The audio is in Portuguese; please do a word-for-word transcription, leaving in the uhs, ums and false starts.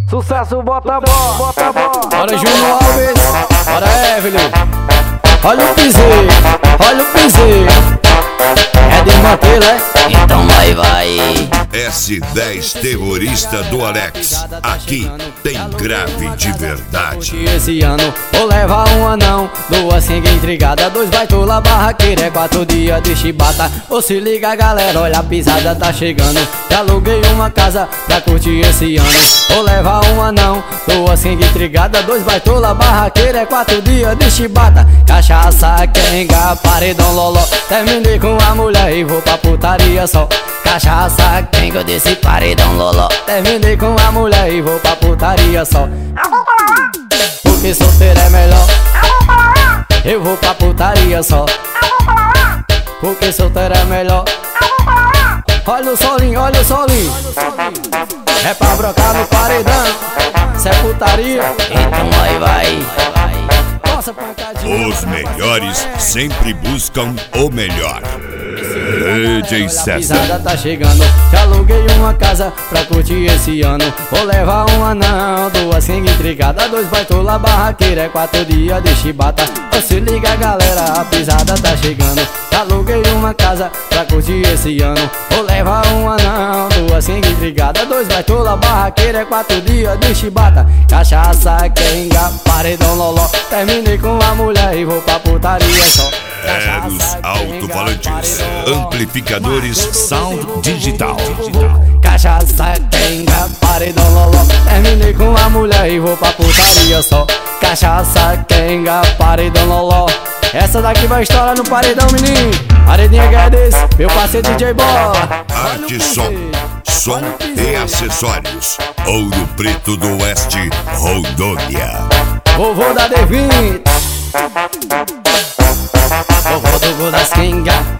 Sucesso, bota bó, bota bó. Bora Júnior Alves, bora Evelyn. Olha o piseiro, olha o piseiro. É de manter, né? Então vai, vai. S dez Terrorista do Alex. Aqui tem grave de verdade. Esse ano vou levar um anão, duas singa intrigada, dois baitola barraqueira, é quatro dias de chibata. Ô se liga galera, olha a pisada tá chegando. Já aluguei uma casa pra curtir esse ano. Vou levar um anão, duas singa intrigada, dois baitola barraqueira, é quatro dias de chibata. Cachaça, quenga, paredão, loló. Terminei com a mulher e vou pra putaria só. Cachaça, quenga, desse paredão, loló. Terminei com a mulher e vou pra putaria só. Porque solteiro é melhor. Eu vou pra putaria só. Porque solteiro é melhor. Olha o solinho, olha o solinho. É pra brocar no paredão. Cê é putaria. Então vai, vai. Os melhores sempre buscam o melhor. D J César. A pisada tá chegando. Já aluguei uma casa pra curtir esse ano. Vou levar um anão, duas singa intrigada, dois baitola barraqueira, é quatro dias de chibata. Ô, se liga galera, a pisada tá chegando. Já aluguei uma casa pra curtir esse ano. Vou levar um anão, duas singa intrigada, dois baitola barraqueira, é quatro dias de chibata. Cachaça, quenga, paredão, loló. Terminei com a mulher e vou pra putaria só. Eros alto-falantes, amplificadores Sound Digital. Cachaça, quenga, paredão, loló. Terminei com a mulher e vou pra putaria só. Cachaça, quenga, paredão, loló. Essa daqui vai estourar no paredão, menino. Paredinha Guedes, meu parceiro D J Bola. Arte Som, som e acessórios. Ouro Preto do Oeste, Rondônia. Vovô da D vinte, vovô do Gol das Quenga.